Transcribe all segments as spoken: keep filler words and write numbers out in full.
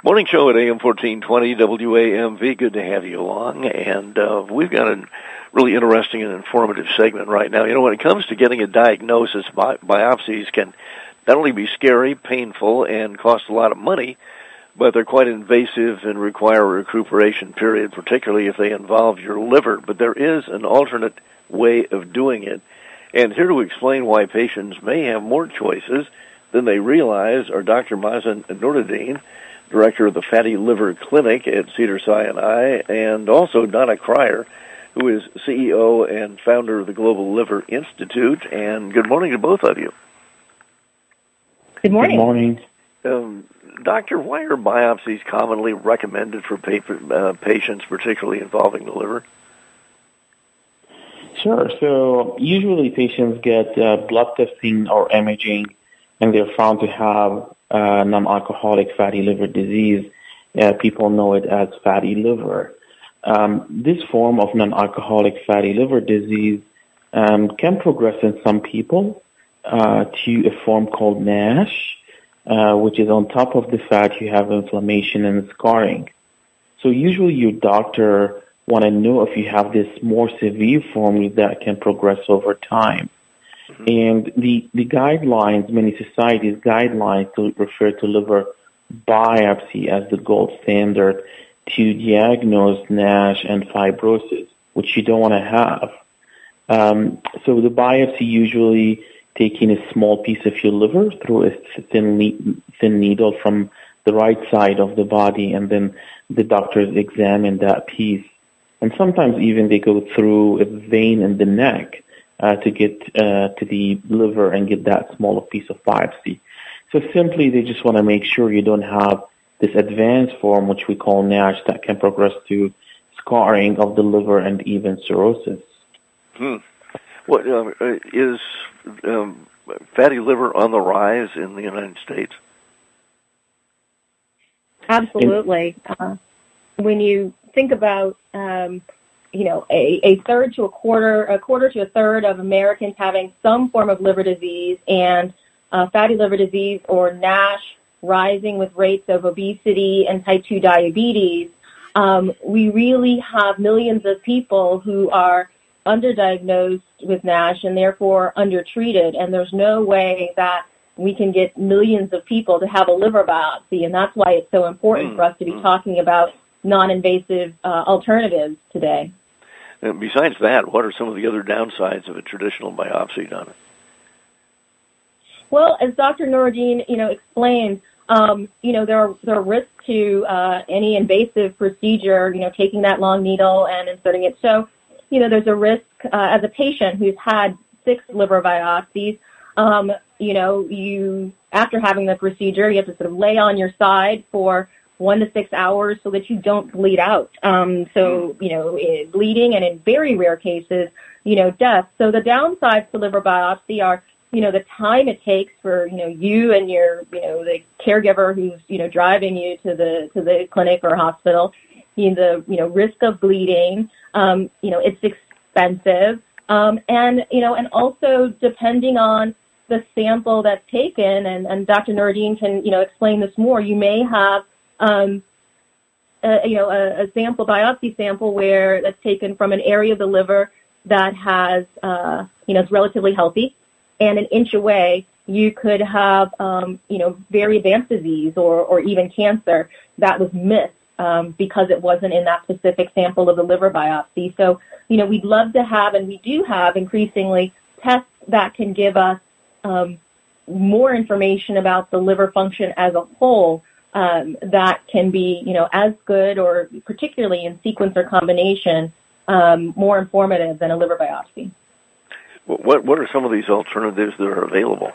Morning show at A M fourteen twenty W A M V. Good to have you along. And uh, we've got a really interesting and informative segment right now. You know, when it comes to getting a diagnosis, bi- biopsies can not only be scary, painful, and cost a lot of money, but they're quite invasive and require a recuperation period, particularly if they involve your liver. But there is an alternate way of doing it. And here to explain why patients may have more choices than they realize are Doctor Mazen Noureddin, director of the Fatty Liver Clinic at Cedars-Sinai, and also Donna Cryer, who is C E O and founder of the Global Liver Institute. And good morning to both of you. Good morning. Good morning. Um, doctor, why are biopsies commonly recommended for pa- uh, patients, particularly involving the liver? Sure. So usually patients get uh, blood testing or imaging, and they're found to have uh, non-alcoholic fatty liver disease. Uh, people know it as fatty liver. Um, this form of non-alcoholic fatty liver disease um, can progress in some people uh, to a form called NASH, uh, which is on top of the fat you have inflammation and scarring. So usually your doctor want to know if you have this more severe form that can progress over time. Mm-hmm. And the, the guidelines, many societies guidelines to refer to liver biopsy as the gold standard to diagnose NASH and fibrosis, which you don't want to have. Um, so the biopsy usually taking a small piece of your liver through a thin, thin needle from the right side of the body, and then the doctors examine that piece. And sometimes even they go through a vein in the neck uh, to get uh, to the liver and get that smaller piece of biopsy. So simply they just want to make sure you don't have this advanced form, which we call NASH, that can progress to scarring of the liver and even cirrhosis. Hmm. What uh, is um, fatty liver on the rise in the United States? Absolutely. Uh, when you think about, um, you know, a, a third to a quarter, a quarter to a third of Americans having some form of liver disease, and uh, fatty liver disease or NASH rising with rates of obesity and type two diabetes, um, we really have millions of people who are underdiagnosed with NASH and therefore undertreated, and there's no way that we can get millions of people to have a liver biopsy, and that's why it's so important mm, for us to be mm. talking about non-invasive uh, alternatives today. And besides that, what are some of the other downsides of a traditional biopsy, Donna? Well, as Doctor Noureddin, you know, explained, um, you know, there are there are risks to uh, any invasive procedure, you know, taking that long needle and inserting it. So, you know, there's a risk uh, as a patient who's had six liver biopsies. Um, you know, you after having the procedure, you have to sort of lay on your side for one to six hours so that you don't bleed out. Um, so, you know, bleeding and in very rare cases, you know, death. So the downsides to liver biopsy are, you know, the time it takes for, you know, you and your, you know, the caregiver who's, you know, driving you to the to the clinic or hospital, you know, the, you know, risk of bleeding, um, you know, it's expensive. Um, and, you know, and also depending on the sample that's taken, and, and Doctor Noureddin can, you know, explain this more, you may have, um, a, you know, a, a sample, biopsy sample where that's taken from an area of the liver that has, uh, you know, is relatively healthy, and an inch away you could have, um, you know, very advanced disease or, or even cancer that was missed um, because it wasn't in that specific sample of the liver biopsy. So, you know, we'd love to have, and we do have increasingly, tests that can give us um, more information about the liver function as a whole um, that can be, you know, as good or particularly in sequence or combination, um, more informative than a liver biopsy. What what are some of these alternatives that are available?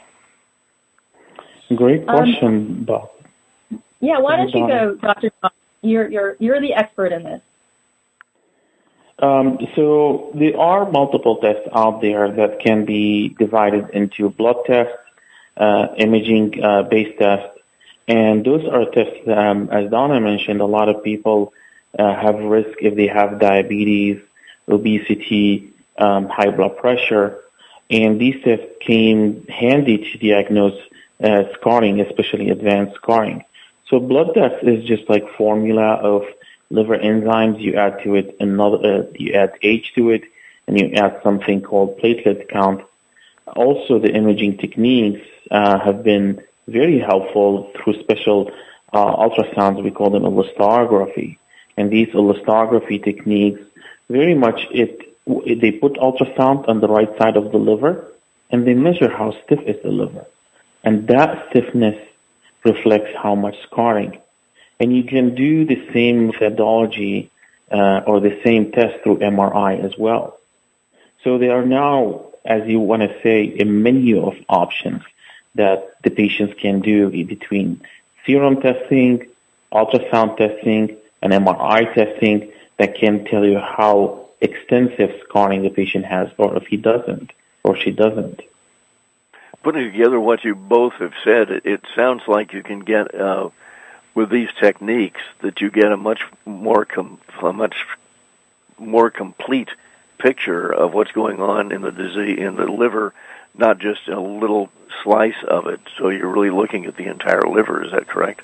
Great question, um, Bob. Yeah, why don't you go, Doctor Bob? You're you're you're the expert in this. Um, so there are multiple tests out there that can be divided into blood tests, uh, imaging uh, based tests, and those are tests. Um, as Donna mentioned, a lot of people uh, have risk if they have diabetes, obesity, Um, high blood pressure, and these tests came handy to diagnose uh, scarring, especially advanced scarring. So blood test is just like formula of liver enzymes. You add to it another, uh, you add age to it, and you add something called platelet count. Also, the imaging techniques uh, have been very helpful through special uh, ultrasounds. We call them elastography. And these elastography techniques, very much it, they put ultrasound on the right side of the liver, and they measure how stiff is the liver. And that stiffness reflects how much scarring. And you can do the same methodology uh, or the same test through M R I as well. So there are now, as you want to say, a menu of options that the patients can do between serum testing, ultrasound testing, and M R I testing that can tell you how extensive scarring the patient has, or if he doesn't, or she doesn't. Putting together what you both have said, it, it sounds like you can get, uh, with these techniques, that you get a much more com- a much more complete picture of what's going on in the disease in the liver, not just a little slice of it. So you're really looking at the entire liver. Is that correct?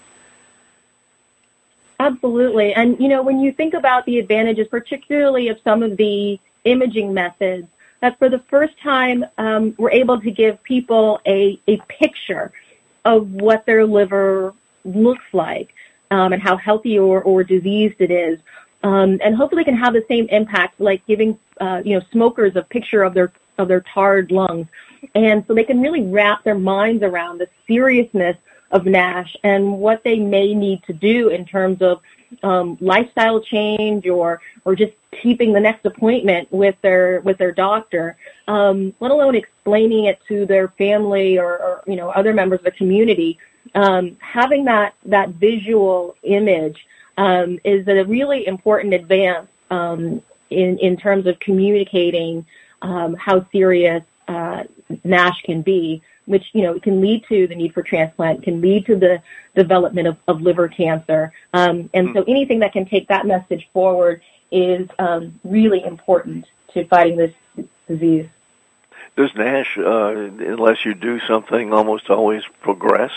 Absolutely. And, you know, when you think about the advantages, particularly of some of the imaging methods, that for the first time um, we're able to give people a, a picture of what their liver looks like um, and how healthy or, or diseased it is. Um, and hopefully can have the same impact like giving, uh, you know, smokers a picture of their of their tarred lungs. And so they can really wrap their minds around the seriousness of NASH and what they may need to do in terms of um, lifestyle change or or just keeping the next appointment with their with their doctor, um, let alone explaining it to their family or, or you know other members of the community. Um, having that that visual image um, is a really important advance um, in in terms of communicating um, how serious uh, NASH can be, which, you know, can lead to the need for transplant, can lead to the development of, of liver cancer. Um, and so anything that can take that message forward is um, really important to fighting this disease. Does NASH, uh, unless you do something, almost always progress?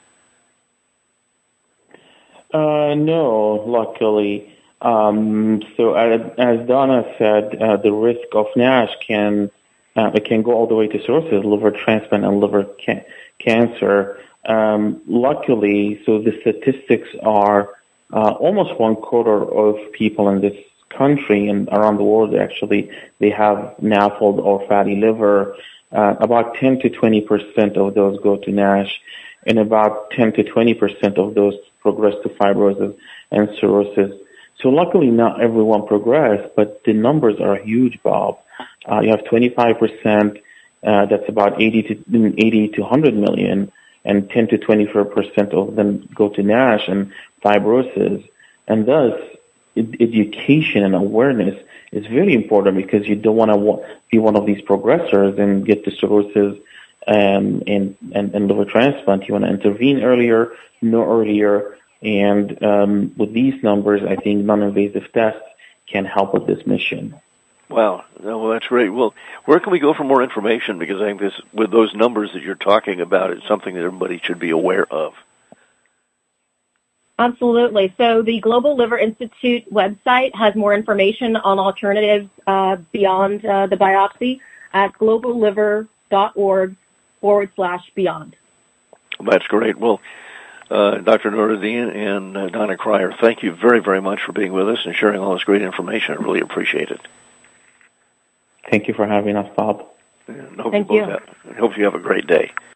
Uh, no, luckily. Um, so as, as Donna said, uh, the risk of NASH can Uh, it can go all the way to cirrhosis, liver transplant, and liver ca- cancer. Um, luckily, so the statistics are uh, almost one quarter of people in this country and around the world actually, they have NAFLD or fatty liver. Uh, about ten to twenty percent of those go to NASH, and about ten to twenty percent of those progress to fibrosis and cirrhosis. So luckily, not everyone progressed, but the numbers are huge, Bob. Uh, you have twenty-five percent, uh, that's about eighty to eighty to one hundred million, and ten to twenty-four percent of them go to NASH and fibrosis. And thus, ed- education and awareness is very important because you don't want to wa- be one of these progressors and get to cirrhosis um, and, and, and liver transplant. You want to intervene earlier, know earlier, and um, with these numbers, I think non-invasive tests can help with this mission. Wow, well, that's great. Well, where can we go for more information? Because I think this, with those numbers that you're talking about, it's something that everybody should be aware of. Absolutely. So the Global Liver Institute website has more information on alternatives uh, beyond uh, the biopsy at globalliver.org forward slash beyond. That's great. Well, uh, Doctor Noureddin and uh, Donna Cryer, thank you very, very much for being with us and sharing all this great information. I really appreciate it. Thank you for having us, Bob. And hope Thank you. you. Both have, I hope you have a great day.